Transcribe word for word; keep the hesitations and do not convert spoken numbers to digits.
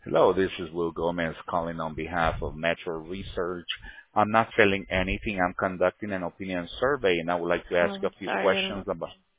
Hello, this is Will Gomez calling on behalf of Metro Research. I'm not selling anything. I'm conducting an opinion survey, and I would like to ask Oh, you a few sorry. I questions don't. about.